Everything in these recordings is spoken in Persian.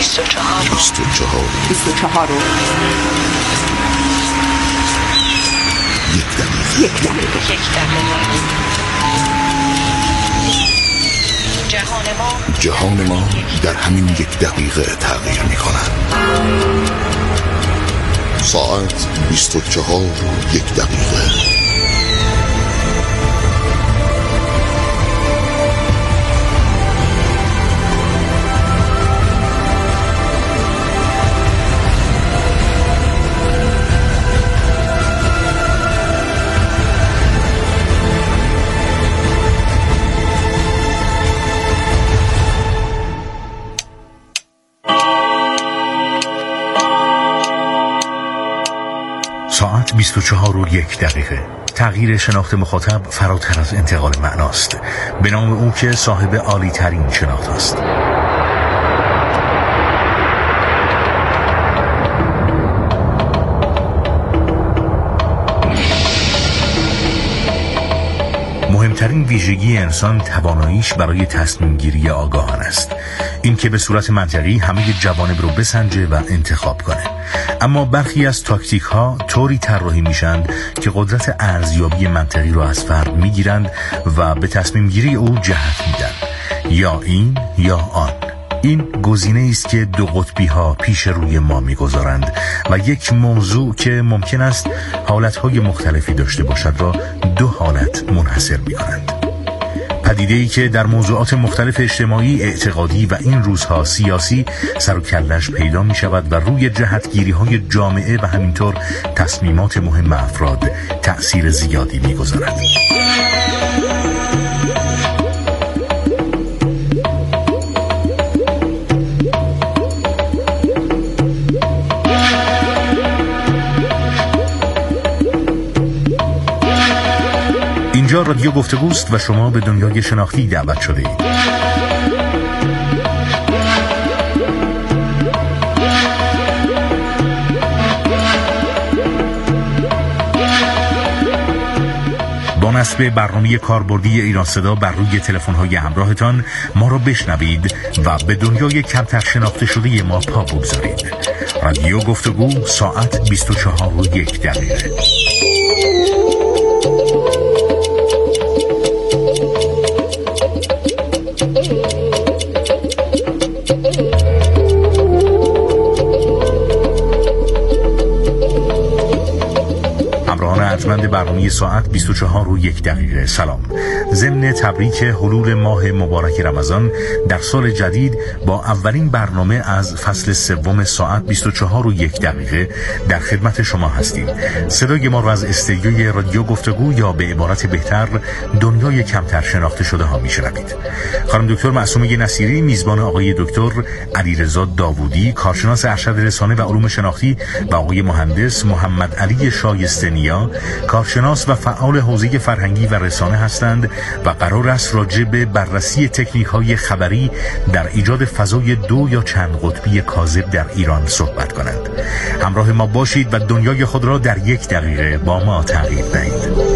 24 یک دقیقه. جهان ما در همین یک دقیقه تغییر می کند. ساعت 24 یک دقیقه. ساعت 24 و یک دقیقه. تغییر شناخت مخاطب فراتر از انتقال معناست، به نام او که صاحب عالی ترین شناخت است. مهمترین ویژگی انسان تواناییش برای تصمیم گیری آگاهانه است، این که به صورت منطقی همه جوانب رو بسنجه و انتخاب کنه. اما برخی از تاکتیک ها طوری طراحی میشن که قدرت ارزیابی منطقی رو از فرد میگیرند و به تصمیم گیری او جهت میدن، یا این یا آن. این گزینه است که دو قطبی ها پیش روی ما میگذارند و یک موضوع که ممکن است حالتهای مختلفی داشته باشد را دو حالت منحصر میکنند. پدیده‌ای که در موضوعات مختلف اجتماعی، اعتقادی و این روزها سیاسی سر و کله‌اش پیدا می شود و روی جهتگیری‌های جامعه و همینطور تصمیمات مهم افراد تأثیر زیادی می گذارد. اینجا رادیو گفتگوست و شما به دنیای شناختی دعوت شده اید. با نصب برنامه کاربردی ایران صدا بر روی تلفن‌های همراهتان ما را بشنوید و به دنیای کمتر شناخته شده ما پا بگذارید. رادیو گفتگو، ساعت 24 و یک دقیقه. ارجمند برنامه ساعت 24 و یک دقیقه، سلام. ضمن تبریک حلول ماه مبارک رمضان در سال جدید با اولین برنامه از فصل سوم ساعت 24 و یک دقیقه در خدمت شما هستیم. صدای ما را از استدیوی رادیو گفتگو یا به عبارت بهتر دنیای کمتر شناخته شده ها میشنوید. خانم دکتر معصومه نصیری میزبان آقای دکتر علیرضا داوودی، کارشناس ارشد رسانه و علوم شناختی، و آقای مهندس محمد علی شایسته نیا، کارشناس و فعال حوزه فرهنگی و رسانه هستند و قرار است راجع به بررسی تکنیک‌های خبری در ایجاد فضای دو یا چند قطبی کاذب در ایران صحبت کنند. همراه ما باشید و دنیای خود را در یک دقیقه با ما تغییر دهید.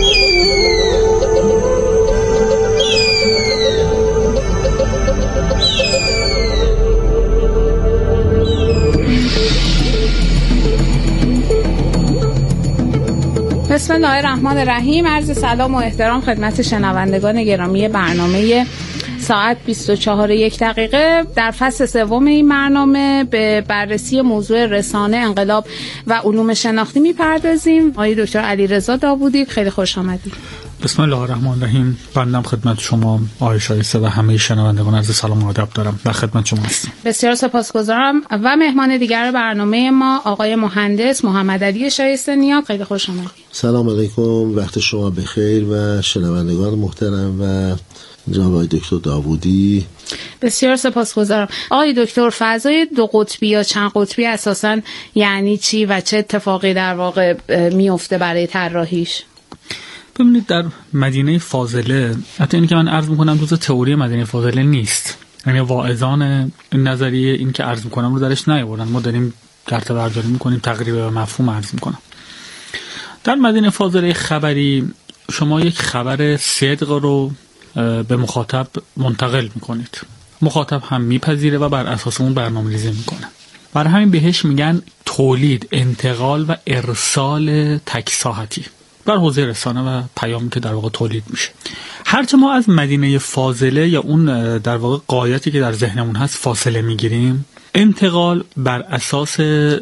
بسم الله الرحمن الرحیم. عرض سلام و احترام خدمت شنوندگان گرامی برنامه ساعت 24 یک دقیقه. در فصل سوم این برنامه به بررسی موضوع رسانه، انقلاب و علوم شناختی میپردازیم. آقای دکتر علیرضا داوودی، خیلی خوش آمدید. بسم الله الرحمن الرحیم. بنده خدمت شما آقای شایسته و همه شنوندگان عرض سلام و ادب دارم و خدمت شما هستم. بسیار سپاسگزارم. و مهمان دیگر برنامه ما آقای مهندس محمد علی شایسته نیا، خیلی خوش آمدید. سلام علیکم، وقت شما بخیر و شنوندگان محترم و جناب آقای دکتر داوودی. بسیار سپاسگزارم. آقای دکتر، فضای دو قطبی یا چند قطبی اساساً یعنی چی و چه اتفاقی در واقع میفته برای طراحیش؟ ببینید، در مدینه فاضله، حتی اینی که من عرض میکنم جزء تئوری مدینه فاضله نیست، یعنی واعظان نظریه این که عرض میکنم رو درش نیاوردن، ما داریم درته برداری میکنیم، تقریبا به مفهوم عرض میکنم. در مدینه فاضله خبری شما یک خبر صدق رو به مخاطب منتقل میکنید. مخاطب هم میپذیره و بر اساس اون برنامه‌ریزی میکنه. برای همین بهش میگن تولید، انتقال و ارسال تک ساحتی بر حوزه رسانه و پیامی که در واقع تولید میشه. هرچه ما از مدینه فاضله یا اون در واقع غایتی که در ذهنمون هست فاصله میگیریم، انتقال بر اساس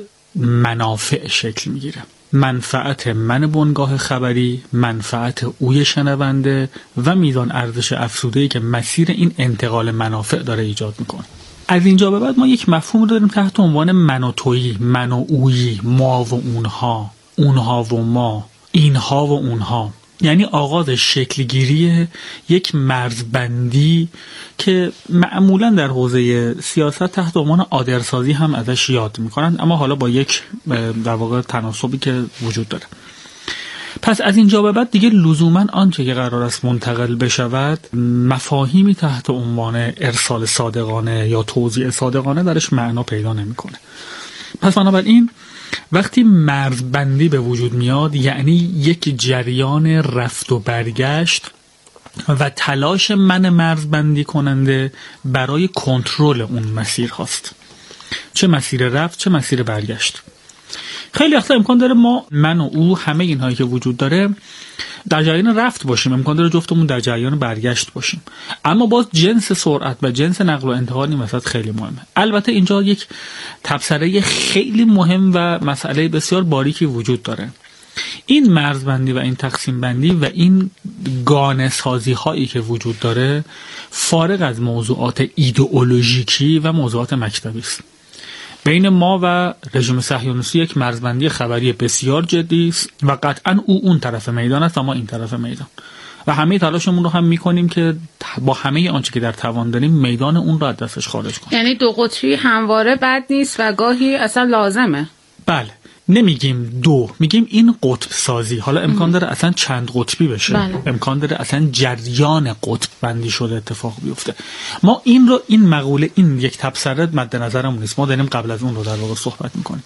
منافع شکل میگیره. منفعت من بنگاه خبری، منفعت اوی شنونده و میزان ارزش افزوده‌ای که مسیر این انتقال منافع داره ایجاد میکنه. از اینجا به بعد ما یک مفهوم رو داریم تحت عنوان من و تویی، من و اویی، ما و اونها، اونها و ما، اینها و اونها. یعنی آغاز شکلگیری یک مرزبندی که معمولا در حوزه سیاست تحت عنوان آدرسازی هم ازش یاد میکنن، اما حالا با یک در واقع تناسبی که وجود داره. پس از اینجا به بعد دیگه لزوما آنچه که قرار است منتقل بشود مفاهیمی تحت عنوان ارسال صادقانه یا توزیع صادقانه درش معنا پیدا نمیکنه. پس بنابراین وقتی مرزبندی به وجود میاد یعنی یک جریان رفت و برگشت و تلاش من مرزبندی کننده برای کنترل اون مسیر هاست، چه مسیر رفت چه مسیر برگشت. خیلی وقتا امکان داره ما، من و او، همه اینهایی که وجود داره در جریان رفت باشیم، امکان داره جفتمون در جریان برگشت باشیم، اما باز جنس سرعت و جنس نقل و انتقال این وسط خیلی مهمه. البته اینجا یک تبصره خیلی مهم و مسئله بسیار باریکی وجود داره. این مرزبندی و این تقسیم بندی و این گانه سازی هایی که وجود داره فارغ از موضوعات ایدئولوژیکی و موضوعات مکتبی است. بین ما و رژیم صهیونیستی یک مرزبندی خبری بسیار جدی است و قطعا او اون طرف میدان است و ما این طرف میدان و همه تلاشمون رو هم میکنیم که با همه آنچه که در توان داریم میدان اون رو از دستش خارج کنیم. یعنی دو قطبی همواره بد نیست و گاهی اصلا لازمه. بله، نمیگیم دو، میگیم این قطب سازی. حالا امکان داره اصلا چند قطبی بشه. بله. امکان داره اصلا جریان قطب بندی شده اتفاق بیفته. ما این رو، این مقوله، این یک تبصره مد نظرمون نیست، ما داریم قبل از اون رو در واقع صحبت میکنیم.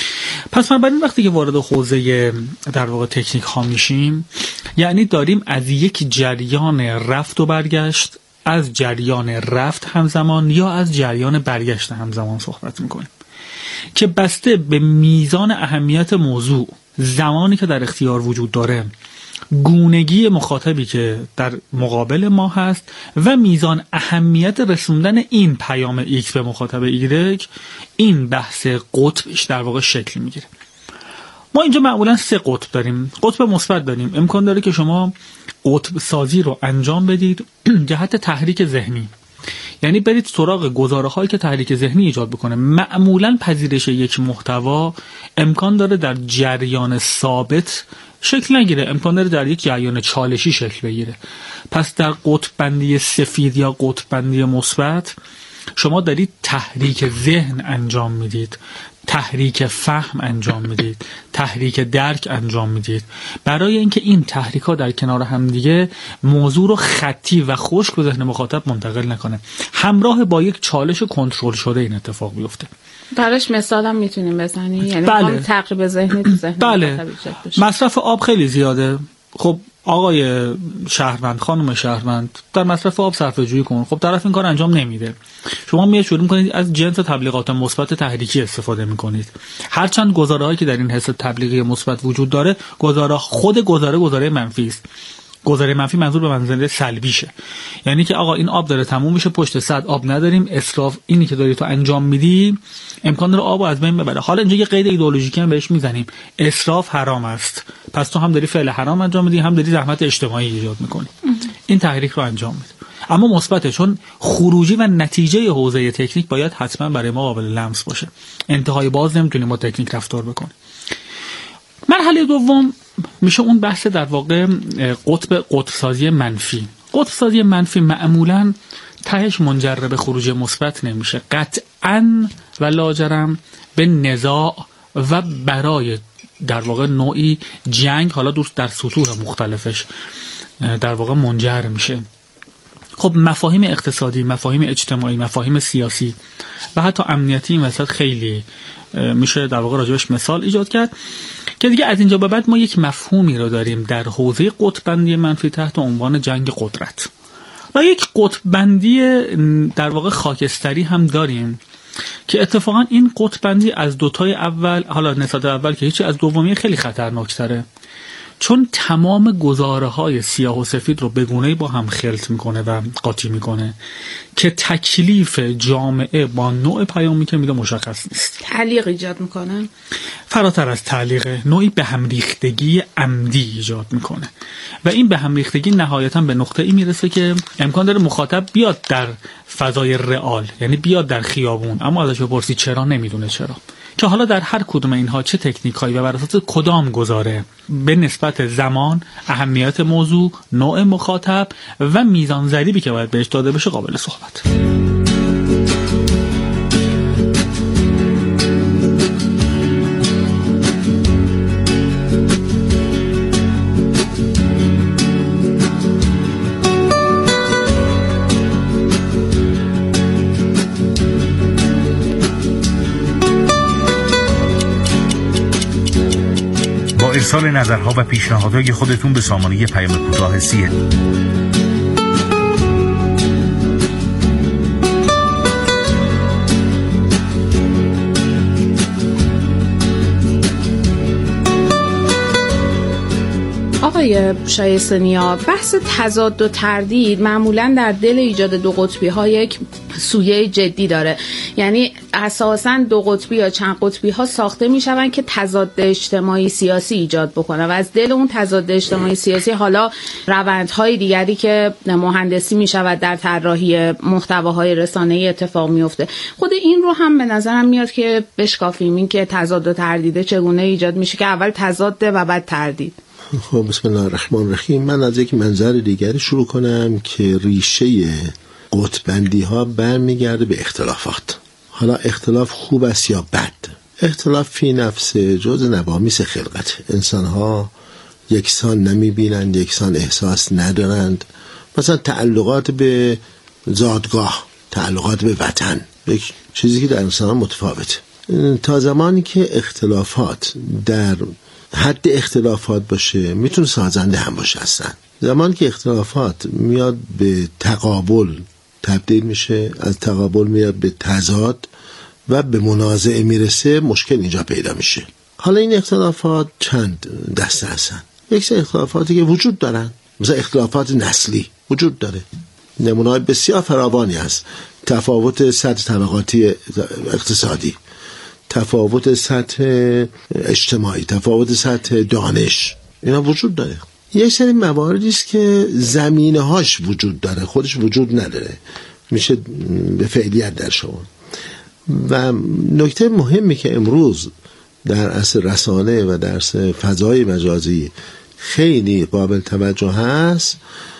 پس بنابراین وقتی که وارد حوزه در واقع تکنیک ها میشیم یعنی داریم از یک جریان رفت و برگشت، از جریان رفت همزمان یا از جریان برگشت همزمان صحبت میکنیم که بسته به میزان اهمیت موضوع، زمانی که در اختیار وجود داره، گونگی مخاطبی که در مقابل ما هست و میزان اهمیت رسوندن این پیام X به مخاطب Y، این بحث قطبش در واقع شکل میگیره. ما اینجا معمولا 3 قطب داریم. قطب مثبت داریم. امکان داره که شما قطب سازی رو انجام بدید جهت تحریک ذهنی، یعنی برید سراغ گزاره‌هایی که تحریک ذهنی ایجاد بکنه. معمولاً پذیرش یک محتوا امکان داره در جریان ثابت شکل نگیره، امکان داره در یک جریان چالشی شکل بگیره. پس در قطب بندی سفید یا قطب بندی مثبت شما دارید تحریک ذهن انجام میدید، تحریک فهم انجام میدید، تحریک درک انجام میدید، برای اینکه این تحریک ها در کنار هم دیگه موضوع رو خطی و خشک به ذهن مخاطب منتقل نکنه، همراه با یک چالش کنترل شده این اتفاق بیفته. براش مثال هم میتونیم بزنی؟ یعنی بله. تعقیب ذهنی تو ذهن بله. مصرف آب خیلی زیاده. خب آقای شهروند، خانم شهروند، در مصرف آب صرفه جویی کن. خب طرف این کار انجام نمیده. شما میاد شروع میکنید از جنس تبلیغات مثبت تحریکی استفاده میکنید. هرچند گزاره‌هایی که در این حس تبلیغی مثبت وجود داره، گزاره منفی است. گزاره منفی منظور به منزله سلبیشه، یعنی که آقا این آب داره تموم میشه، پشت سد آب نداریم، اسراف اینی که داری تو انجام میدی امکان داره آبو از بین ببره. حالا اینجا یه قید ایدئولوژیکی هم بهش میزنیم، اسراف حرام است، پس تو هم داری فعل حرام انجام میدی، هم داری زحمت اجتماعی ایجاد میکنی. این تحریک رو انجام میدی، اما مثبته، چون خروجی و نتیجه حوزه تکنیک باید حتما برای ما قابل لمس باشه. انتهای باز نمیتونیم با تکنیک رفتار بکنیم. مرحله دوم میشه اون بحث در واقع قطب سازی منفی. قطب سازی منفی معمولاً تهش منجر به خروج مثبت نمیشه، قطعاً و لاجرم به نزاع و برای در واقع نوعی جنگ، حالا دوست در سطوح مختلفش در واقع منجر میشه. خب مفاهیم اقتصادی، مفاهیم اجتماعی، مفاهیم سیاسی و حتی امنیتی این وسط خیلی میشه در واقع راجبش مثال ایجاد کرد که دیگه از اینجا به بعد ما یک مفهومی رو داریم در حوزه قطب بندی منفی تحت عنوان جنگ قدرت. و یک قطب بندی در واقع خاکستری هم داریم که اتفاقا این قطب بندی از دوتای اول، حالا نسبت اول که هیچی، از دومی خیلی خطرناکتره، چون تمام گزاره‌های سیاه و سفید رو به گونه‌ای با هم خلط میکنه و قاطی میکنه که تکلیف جامعه با نوع پیامی که میده مشخص نیست. تعلیق ایجاد میکنه، فراتر از تعلیق، نوعی به هم ریختگی عمدی ایجاد میکنه و این به هم ریختگی نهایتاً به نقطه‌ای میرسه که امکان داره مخاطب بیاد در فضای رئال، یعنی بیاد در خیابون، اما ازش بپرسی چرا نمیدونه چرا. که حالا در هر کدوم اینها چه تکنیکایی و بر اساس کدام گزاره به نسبت زمان، اهمیت موضوع، نوع مخاطب و میزان ضریبی که باید بهش داده بشه قابل صحبت. ارسال نظرها و پیشنهادهای خودتون به سامانه پیام کوتاه 30. آقای شایسته‌نیا، بحث تضاد و تردید معمولا در دل ایجاد دو قطبی ها یک سویه جدی داره. یعنی اساساً دو قطبی یا چند قطبی ها ساخته میشوند که تضاد اجتماعی سیاسی ایجاد بکنه و از دل اون تضاد اجتماعی سیاسی حالا روندهای دیگری که مهندسی میشود در طراحی محتواهای رسانه‌ای اتفاق میفته. خود این رو هم به نظرم میاد که بشکافیم، این که تضاد و تردید چگونه ایجاد میشه که اول تضاده و بعد تردید. خب بسم الله الرحمن الرحیم. من از یک منظر دیگری شروع کنم که ریشه قطب‌بندی ها برمیگرده به اختلافات. حالا اختلاف خوب است یا بد، اختلاف فی نفس جز نوامیس خلقت. انسان ها یکسان نمیبینند، یکسان احساس ندارند. مثلا تعلقات به زادگاه، تعلقات به وطن، یک چیزی که در انسان ها متفاوته. تا زمانی که اختلافات در حد اختلافات باشه میتونه سازنده هم باشه. اصلا زمانی که اختلافات میاد به تقابل تبدیل میشه، از تقابل میاد به تضاد و به منازعه میرسه، مشکل اینجا پیدا میشه. حالا این اختلافات چند دسته هستن. یک سری اختلافاتی که وجود دارن، مثلا اختلافات نسلی وجود داره، نمونه‌های بسیار فراوانی هست. تفاوت سطح طبقاتی اقتصادی، تفاوت سطح اجتماعی، تفاوت سطح دانش، اینا وجود داره. یک سری مواردی است که زمینه هاش وجود داره، خودش وجود نداره، میشه به فعلیت در شما. و نکته مهمی که امروز در عصر رسانه و در فضای مجازی خیلی قابل توجه هست،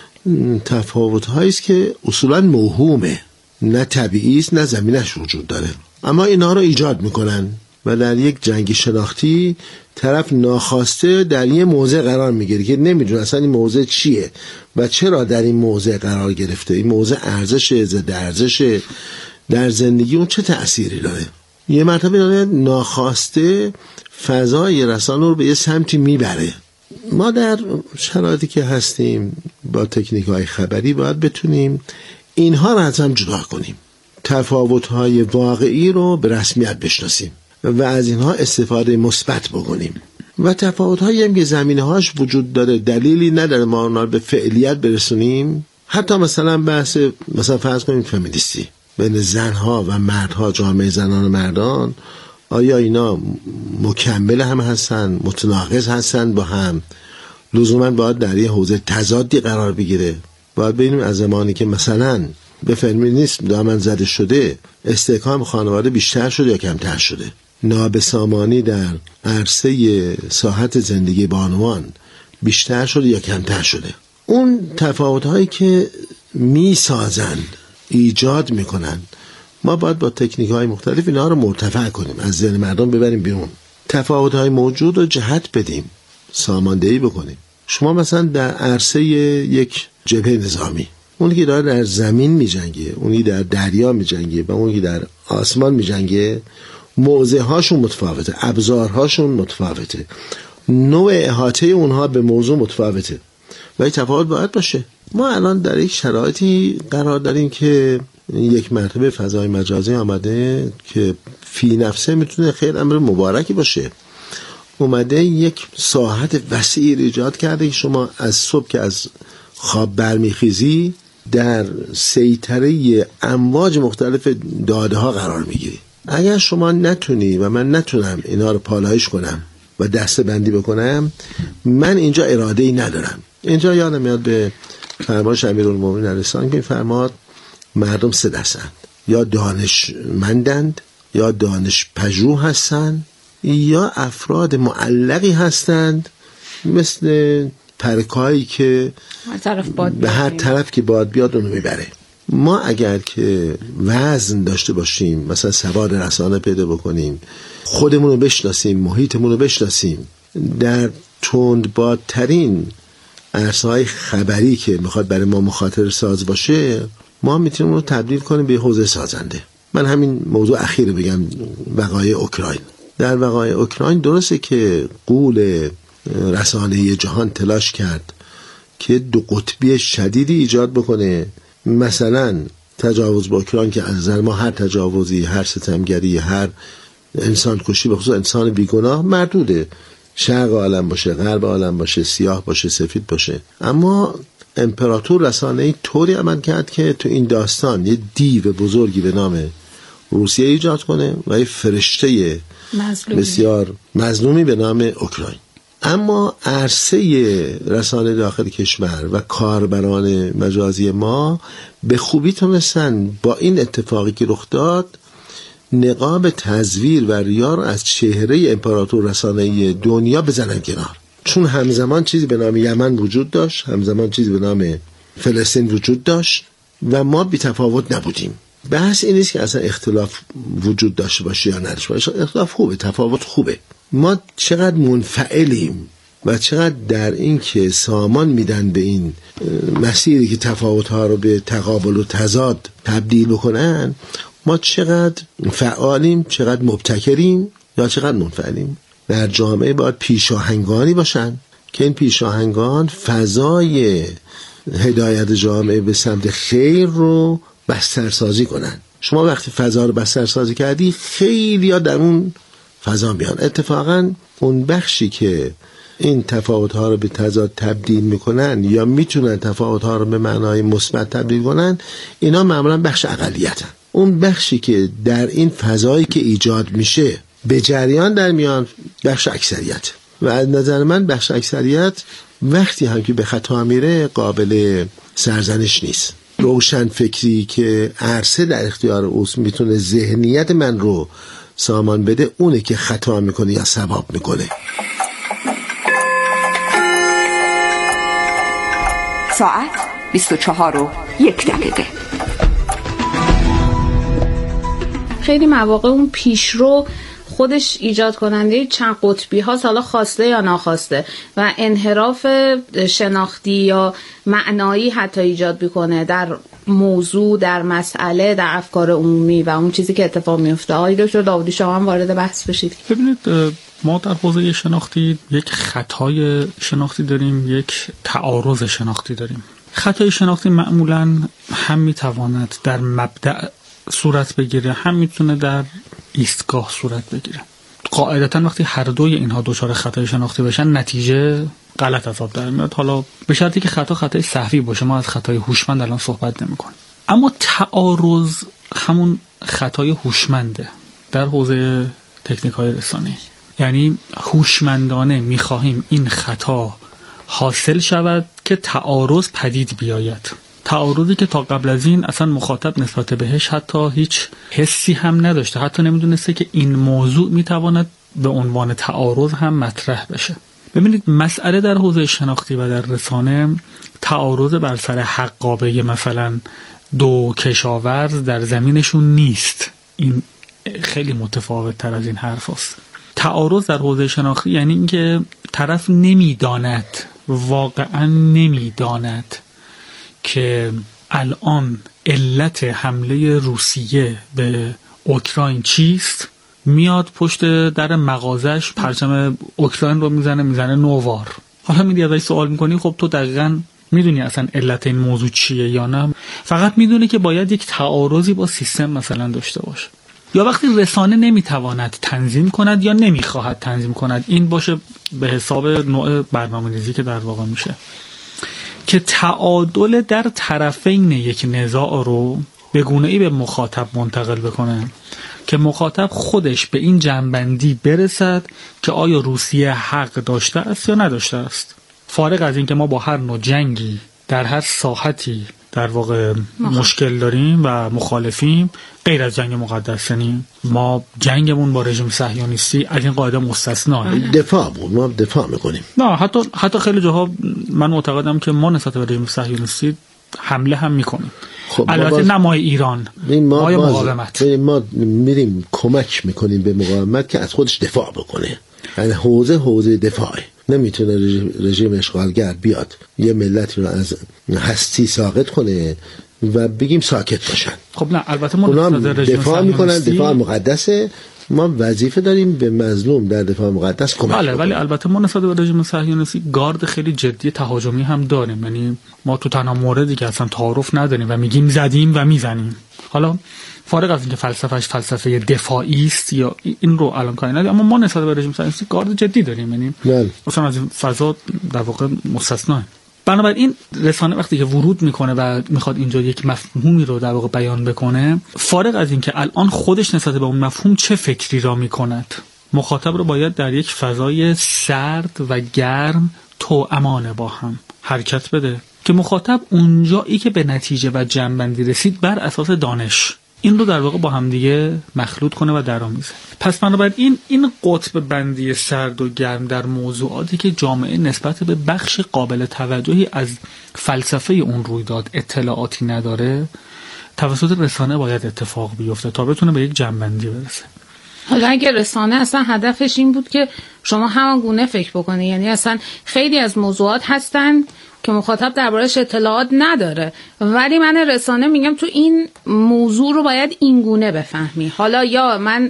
تفاوت هایی است که اصولا موهومه، نه طبیعی است، نه زمینش وجود داره، اما اینا رو ایجاد میکنن و در یک جنگ شناختی طرف ناخواسته در یه موضع قرار میگیره که نمیدونه اصلا این موضع چیه و چرا در این موضع قرار گرفته. این موضع ارزشه، ضد ارزشه، در زندگی اون چه تأثیری داره. یه مرتبه ناخواسته فضای رسانه رو به یه سمتی میبره. ما در شرایطی که هستیم با تکنیک‌های خبری باید بتونیم اینها رو از هم جدا کنیم، تفاوت‌های واقعی رو به رسمیت بشناسیم و از اینها استفاده مثبت بکنیم و تفاوت‌هایی هم که زمینه‌هاش وجود داره دلیلی نداره ما اونها رو به فعلیت برسونیم. حتی مثلا بحث مثلا فرض کنیم فمینیستی بین زنها و مردها، جامعه زنان و مردان، آیا اینا مکمل هم هستن، متناقض هستن با هم؟ لزوما باید در یه حوزه تضادی قرار بگیره؟ باید ببینیم از زمانی که مثلا به فمینیسم دامن زده شده، استحکام خانواده بیشتر شده یا کمتر شده؟ نابسامانی در عرصه ساحت زندگی بانوان بیشتر شده یا کمتر شده؟ اون تفاوت‌هایی که می‌سازن، ایجاد می‌کنن، ما باید با تکنیک‌های مختلف اینا رو مرتفع کنیم، از ذهن مردم ببریم بیرون، تفاوت‌های موجود رو جهت بدیم، ساماندهی بکنیم. شما مثلا در عرصه یک جبهه نظامی، اونی که داره در زمین می‌جنگه، اونی در دریا می‌جنگه و اونی که در آسمان می‌جنگه، موضع‌هاشون متفاوته، ابزارهاشون متفاوته، نوع احاطه اونها به موضوع متفاوته. و تفاوت باید باشه. ما الان در یک شرایطی قرار داریم که یک مرتبه فضای مجازی آمده که فی نفسه میتونه خیلی امر مبارکی باشه. اومده یک ساحت وسیعی ایجاد کرده که شما از صبح که از خواب برمیخیزی در سیطره امواج مختلف داده ها قرار میگیری. اگر شما نتونی و من نتونم اینا رو پالایش کنم و دسته بندی بکنم، من اینجا اراده ای ندارم. اینجا یادم میاد به فرمان امیرالمومنین علیه السلام که فرماد مردم سه دستند، یا دانشمندند، یا دانش پژوه هستند، یا افراد معلقی هستند مثل پرکایی که به هر طرف که باد بیاد اونو میبره. ما اگر که وزن داشته باشیم، مثلا سواد رسانه پیدا بکنیم، خودمون رو بشناسیم، محیطمون رو بشناسیم، در تندبادترین عرصه‌های خبری که میخواد برای ما مخاطر ساز باشه، ما میتونیم رو تبدیل کنیم به حوزه سازنده. من همین موضوع اخیر بگم، وقایع اوکراین. در وقایع اوکراین درسته که غول رسانه‌ای جهان تلاش کرد که دو قطبی شدیدی ایجاد بکنه، مثلا تجاوز با اوکراین که از نظر ما هر تجاوزی، هر ستمگری، هر انسان کشی به خصوص انسان بیگناه مردوده، شرق عالم باشه، غرب عالم باشه، سیاه باشه، سفید باشه. اما امپراتور رسانه‌ای طوری عمل کرد که تو این داستان یه دیو بزرگی به نام روسیه ایجاد کنه و یه فرشته بسیار مظلومی به نام اوکراین. اما عرصه رسانه داخل کشور و کاربران مجازی ما به خوبی تونستن با این اتفاقی که رخ داد نقاب تزویر و ریا رو از چهره امپراتور رسانه‌ای دنیا بزنن کنار. چون همزمان چیزی به نام یمن وجود داشت، همزمان چیزی به نام فلسطین وجود داشت و ما بی تفاوت نبودیم. بحث این نیست که اصلا اختلاف وجود داشته باشه یا نداشته باشه. اختلاف خوبه، تفاوت خوبه. ما چقدر منفعلیم و چقدر در این که سامان میدن به این مسیری که تفاوت‌ها رو به تقابل و تضاد تبدیل بکنن، ما چقدر فعالیم، چقدر مبتکریم یا چقدر منفعلیم. در جامعه باید پیشاهنگانی باشن که این پیشاهنگان فضای هدایت جامعه به سمت خیر رو بسترسازی کنن. شما وقتی فضا رو بسترسازی کردی، خیلی ها در اون فضا میان. اتفاقا اون بخشی که این تفاوت‌ها رو به تضاد تبدیل میکنن یا میتونن تفاوت‌ها رو به معنای مثبت تبدیل کنن، اینا معمولا بخش اقلیتن. اون بخشی که در این فضایی که ایجاد میشه به جریان در میان، بخش اکثریت. و از نظر من بخش اکثریت وقتی هم که به خطا میره قابل سرزنش نیست. روشن فکری که عرصه در اختیار اوست میتونه ذهنیت من رو سامان بده، اونه که خطا میکنه یا ثواب میکنه. ساعت 24:01. خیلی مواقع اون پیشرو خودش ایجاد کننده چند قطبی ها، حالا خواسته یا ناخواسته، و انحراف شناختی یا معنایی حتی ایجاد میکنه در موضوع، در مسئله، در افکار عمومی و اون چیزی که اتفاق میفته. آقای دکتر داودی شما هم وارد بحث بشید. ببینید، ما در حوزه شناختی یک خطای شناختی داریم، یک تعارض شناختی داریم. خطای شناختی معمولاً هم میتواند در مبدأ صورت بگیره، هم میتونه در ایستگاه صورت بگیره. قاعدتاً وقتی هر دوی اینها دچار خطای شناختی بشن، نتیجه غلط از آب در میاد. حالا به شرطی که خطای سهوی باشه. ما از خطای هوشمند الان صحبت نمی‌کنیم. اما تعارض همون خطای هوشمنده در حوزه تکنیک‌های رسانه‌ای. یعنی هوشمندانه می‌خواهیم این خطا حاصل شود که تعارض پدید بیاید. تعارضی که تا قبل از این اصلا مخاطب نسبت بهش حتی هیچ حسی هم نداشته، حتی نمیدونسته که این موضوع میتواند به عنوان تعارض هم مطرح بشه. ببینید، مسئله در حوزه شناختی و در رسانه تعارض بر سر حقابه مثلا دو کشاورز در زمینشون نیست. این خیلی متفاوت تر از این حرف است. تعارض در حوزه شناختی یعنی اینکه طرف نمیداند، واقعا نمیداند که الان علت حمله روسیه به اوکراین چیست، میاد پشت در مغازش پرچم اوکراین رو میزنه نووار. حالا میری ازش سوال میکنی خب تو دقیقاً میدونی اصلا علت این موضوع چیه یا نه، فقط میدونی که باید یک تعارضی با سیستم مثلا داشته باشه. یا وقتی رسانه نمیتواند تنظیم کند یا نمیخواهد تنظیم کند، این باشه به حساب نوع برنامه‌ریزی که در واقع میشه که تعادل در طرفین یک نزاع رو به گونه‌ای به مخاطب منتقل بکنه که مخاطب خودش به این جنبندی برسد که آیا روسیه حق داشته است یا نداشته است، فارغ از این که ما با هر نوع جنگی در هر ساحتی در واقع مشکل داریم و مخالفیم، غیر از جنگ مقدس. یعنی ما جنگمون با رژیم صهیونیستی از این قاعده مستثناست. دفاع بود، ما دفاع میکنیم. نه حتی خیلی جاها من معتقدم که ما نسبت به رژیم صهیونیستی حمله هم میکنیم. خب البته نه مای ایران، ما مقاومت. ما میریم کمک میکنیم به مقاومت که از خودش دفاع بکنه. یعنی حوزه دفاعی. نمیتونه رژیم اشغالگر بیاد یه ملتی رو از هستی ساقط کنه و بگیم ساکت باشن. خب نه، البته ما دفاع میکنن، دفاع مقدسه، ما وظیفه داریم به مظلوم در دفاع مقدس کمک کنیم. ولی البته ما نسبت به رژیم صهیونیستی گارد خیلی جدی تهاجمی هم داریم. یعنی ما تو تنها موردی که اصلا تعارف نداریم و میگیم زدیم و میزنیم. حالا فارغ از اینکه فلسفهش فلسفه دفاعی است یا این رو الان کاری نداریم، اما ما نسبت به رژیم صهیونیستی گارد جدی داریم. یعنی اصلا از این فضا در واقع مستثنا. بنابراین رسانه وقتی که ورود میکنه و میخواد اینجا یک مفهومی رو در واقع بیان بکنه، فارغ از این که الان خودش نسبت به اون مفهوم چه فکری را میکند، مخاطب رو باید در یک فضای سرد و گرم توأمان با هم حرکت بده که مخاطب اونجایی که به نتیجه و جنبندی رسید بر اساس دانش این رو در واقع با هم دیگه مخلوط کنه و درآمیزه. پس بنابراین این قطب بندی سرد و گرم در موضوعاتی که جامعه نسبت به بخش قابل توجهی از فلسفه اون رویداد اطلاعاتی نداره، توسط رسانه باید اتفاق بیفته تا بتونه به یک جنبندی برسه. حالا اگه رسانه اصلا هدفش این بود که شما همان گونه فکر بکنه، یعنی اصلا خیلی از موضوعات هستن که مخاطب دربارش اطلاعات نداره، ولی من رسانه میگم تو این موضوع رو باید این گونه بفهمی. حالا یا من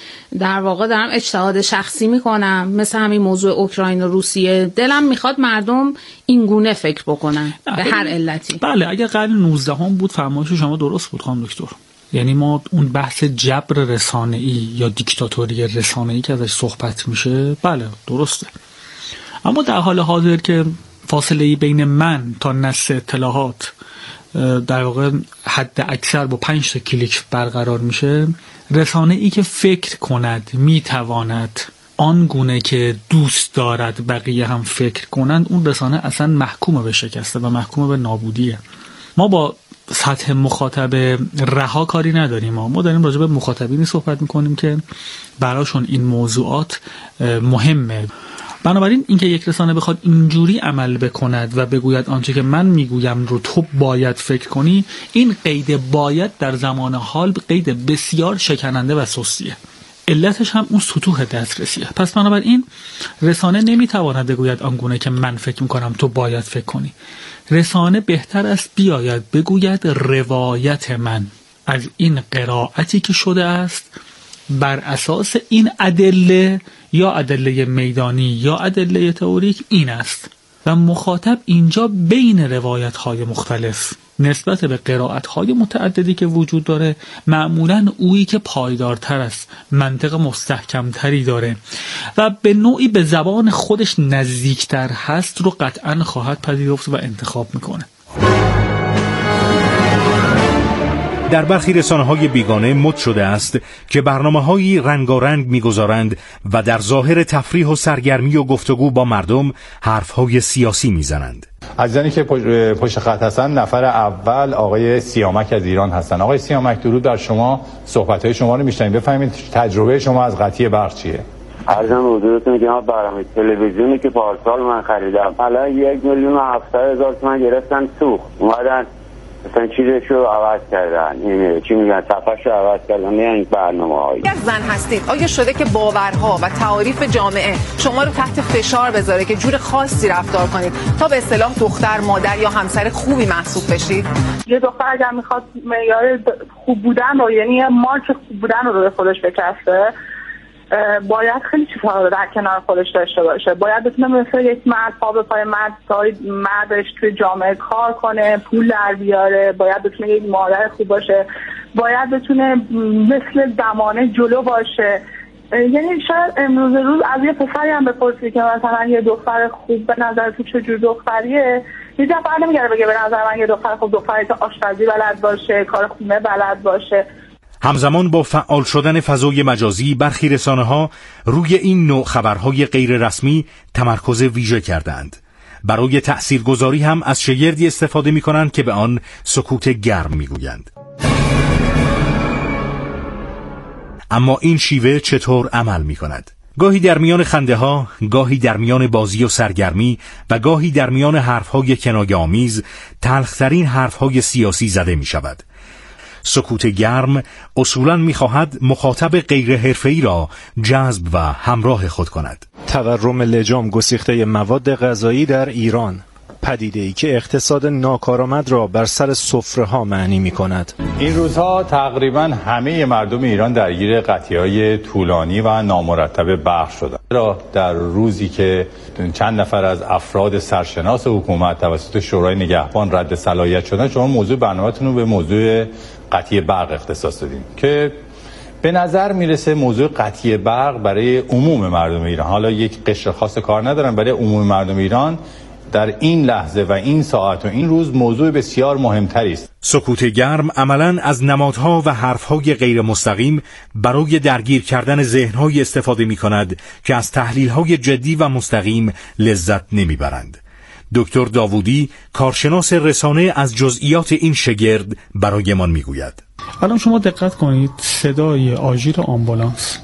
در واقع دارم اجتهاد شخصی میکنم، مثل همین موضوع اوکراین و روسیه، دلم میخواد مردم این گونه فکر بکنن به هر علتی. بله، اگه قرن 19 هم بود فرمایش شما درست بود خانم دکتر. یعنی ما اون بحث جبر رسانه‌ای یا دیکتاتوری رسانه‌ای که ازش صحبت میشه، بله درسته. اما در حال حاضر که فاصله بین من تا نشر اطلاعات در واقع حد اکثر با 5 تا کلیک برقرار میشه، رسانه‌ای که فکر کند میتواند آن گونه که دوست دارد بقیه هم فکر کنند، اون رسانه اصلا محکوم به شکسته و محکوم به نابودیه. ما با سطح مخاطب رها کاری نداریم، ما داریم راجع به مخاطبینی صحبت میکنیم که براشون این موضوعات مهمه. بنابراین اینکه یک رسانه بخواد اینجوری عمل بکند و بگوید آنچه که من میگویم رو تو باید فکر کنی، این قید باید در زمان حال قید بسیار شکننده و سستیه. علتش هم اون سطوح دسترسیه. پس بنابراین رسانه نمیتواند بگوید آنگونه که من فکر میکنم تو باید فکر کنی. رسانه بهتر است بیاید بگوید روایت من از این قرائتی که شده است بر اساس این ادله یا ادله میدانی یا ادله تئوریک این است و مخاطب اینجا بین روایت‌های مختلف نسبت به قرائت‌های متعددی که وجود داره، معمولاً اویی که پایدارتر است، منطق مستحکمتری داره و به نوعی به زبان خودش نزدیکتر هست رو قطعاً خواهد پذیرفت و انتخاب میکنه. در برخی رسانه‌های بیگانه مد شده است که برنامه‌هایی رنگارنگ می‌گذارند و در ظاهر تفریح و سرگرمی و گفتگو با مردم حرف‌های سیاسی می‌زنند. عزیزانی که پشت خط هستن، نفر اول آقای سیامک از ایران هستن. آقای سیامک، درود بر شما. صحبت‌های شما رو می‌شنویم. بفرمایید تجربه شما از قطعی برق چیه؟ عرضم حضورتون که برنامه تلویزیونی که پارسال من خریدم الان 1,700,000 تومان گرفتن سوخت، اومدن مثلا چیزشو عوض کردن، این چی میگن صفحه‌شو عوض کردن. نه این برنامه‌های اگر زن هستید آیا شده که باورها و تعاریف جامعه شما رو تحت فشار بذاره که جور خاصی رفتار کنید تا به اصطلاح دختر، مادر یا همسر خوبی محسوب بشید؟ یه دختر اگر میخواد معیار خوب بودن رو، یعنی مارک خوب بودن رو به خودش بکسته، باید خیلی چیزها رو در کنار خودش داشته باشه. باید بتونه مثل یک مرد پا به پای مردش توی جامعه کار کنه، پول در بیاره، باید بتونه یک مادر خوب باشه، باید بتونه مثل زمانه جلو باشه. یعنی شاید امروز روز از یه پسری هم بپرسی که مثلا یه دختر خوب به نظر تو چجور دختریه، یه دفعه نمیگره بگه به نظر من یه دختر خوب دختری که آشپزی بلد باشه، کار خونه بلد باشه. همزمان با فعال شدن فضای مجازی، برخی رسانه‌ها روی این نوع خبرهای غیر رسمی تمرکز ویژه کردند. برای تأثیرگذاری هم از شگردی استفاده می‌کنند که به آن سکوت گرم می‌گویند. اما این شیوه چطور عمل می‌کند؟ گاهی در میان خنده‌ها، گاهی در میان بازی و سرگرمی و گاهی در میان حرف‌های کنایه‌آمیز، تلخ‌ترین حرف‌های سیاسی زده می‌شود. سکوت گرم اصولاً می‌خواهد مخاطب غیر حرفه‌ای را جذب و همراه خود کند. تورم لجام گسیخته مواد غذایی در ایران، پدیده‌ای که اقتصاد ناکارآمد را بر سر سفره‌ها معنی می‌کند. این روزها تقریباً همه مردم ایران درگیر قطعی‌های طولانی و نامرتب برق شدند. در روزی که چند نفر از افراد سرشناس حکومت توسط شورای نگهبان رد صلاحیت شدند، شما موضوع برنامه‌تون رو به موضوع قطعی برق اختصاص دادین که به نظر میرسه موضوع قطعی برق برای عموم مردم ایران، حالا یک قشر خاص کار ندارن، برای عموم مردم ایران در این لحظه و این ساعت و این روز موضوع بسیار مهمتری است. سکوت گرم عملاً از نمادها و حرفهای غیر مستقیم برای درگیر کردن ذهنهای استفاده می کند که از تحلیلهای جدی و مستقیم لذت نمی برند. دکتر داوودی، کارشناس رسانه، از جزئیات این شگرد برایمان می گوید. الان شما دقت کنید، صدای آژیر آمبولانس،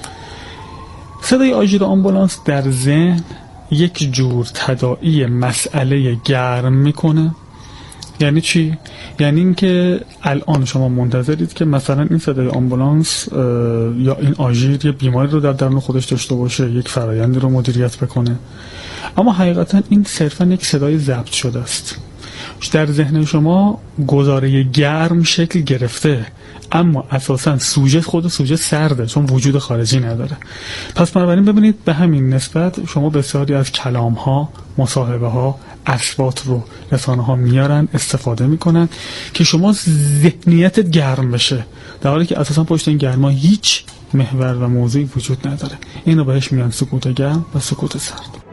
صدای آژیر آمبولانس در ذهن یک جور تداعی مسئله گرم میکنه. یعنی چی؟ یعنی اینکه الان شما منتظرید که مثلا این صدای آمبولانس یا این آژیر یه بیماری رو در درون خودش داشته باشه، یک فرآیندی رو مدیریت بکنه، اما حقیقتا این صرفا یک صدای ضبط شده است. در ذهن شما گزاره گرم شکل گرفته، اما اساساً سوژه خود سوژه سرده، چون وجود خارجی نداره. پس بنابراین ببینید به همین نسبت شما بسیاری از کلام‌ها، مصاحبه‌ها، اصوات رو رسانه‌ها میارن استفاده میکنن که شما ذهنیتت گرم بشه، در حالی که اساساً پشت این گرما هیچ محور و موضوعی وجود نداره. اینو بهش میگن سکوت گرم و سکوت سرد.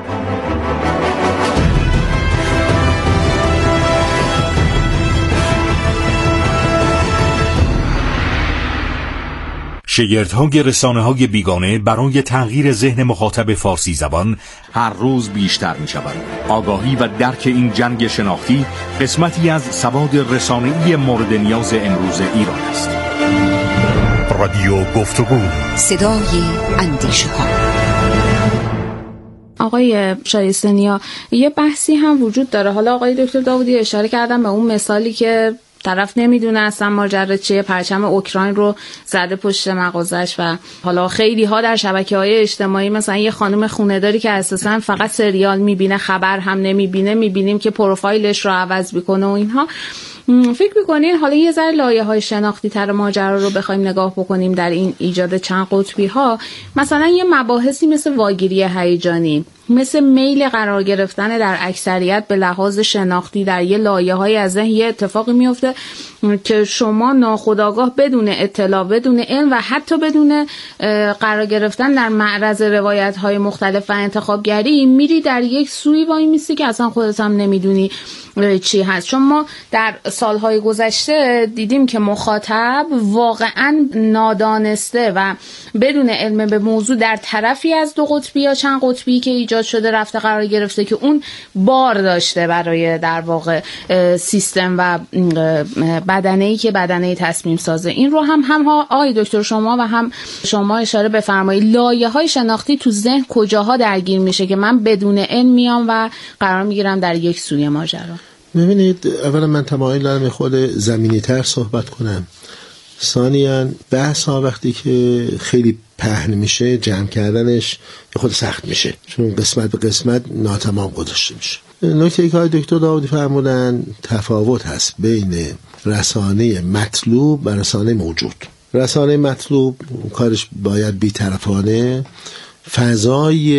شگردهای رسانه‌های بیگانه برای تغییر ذهن مخاطب فارسی زبان هر روز بیشتر می‌شوند. آگاهی و درک این جنگ شناختی قسمتی از سواد رسانه‌ای مورد نیاز امروز ایران است. رادیو گفتگو، صدای اندیشه‌ها. آقای شایسته‌نیا، یه بحثی هم وجود داره. حالا آقای دکتر داوودی اشاره کردن به اون مثالی که طرف نمیدونه اصلا ماجرا چیه، پرچم اوکراین رو زده پشت مغازش و حالا خیلی ها در شبکه‌های اجتماعی مثلا یه خانم خونه‌داری که اساسا فقط سریال میبینه، خبر هم نمیبینه، میبینیم که پروفایلش رو عوض میکنه و اینها. فکر میکنین حالا یه ذره لایه‌های شناختی تر ماجرا رو بخوایم نگاه بکنیم در این ایجاد چند قطبی ها، مثلا یه مباحثی مثل واگیری هیجانی، مثل میل قرار گرفتن در اکثریت به لحاظ شناختی در یه لایه‌های از ذهن یه اتفاقی میفته که شما ناخودآگاه بدون اطلاع، بدون علم و حتی بدون قرار گرفتن در معرض روایت‌های مختلف و انتخابگری میری در یک سوی وای میسی که اصلا خودت هم نمیدونی چی هست. چون ما در سالهای گذشته دیدیم که مخاطب واقعا نادانسته و بدون علم به موضوع در طرفی از دو قطبی یا چند قطبی که ایجاد شده رفته قرار گرفته که اون بار داشته برای در واقع سیستم و بدنه‌ای که بدنه تصمیم سازه. این رو هم آقای دکتر شما و هم شما اشاره بفرمایید، لایه‌های شناختی تو ذهن کجاها درگیر میشه که من بدون علم میام و قرار میگیرم در یک سوی ماجرا؟ ببینید، اولا من تمایل دارم خود زمینی تر صحبت کنم. ثانیاً بحث ها وقتی که خیلی پهن میشه جمع کردنش خود سخت میشه، چون قسمت به قسمت ناتمام گذاشته میشه. نکته که های دکتر داوودی فرمودن تفاوت هست بین رسانه مطلوب و رسانه موجود. رسانه مطلوب کارش باید بی‌طرفانه، فضای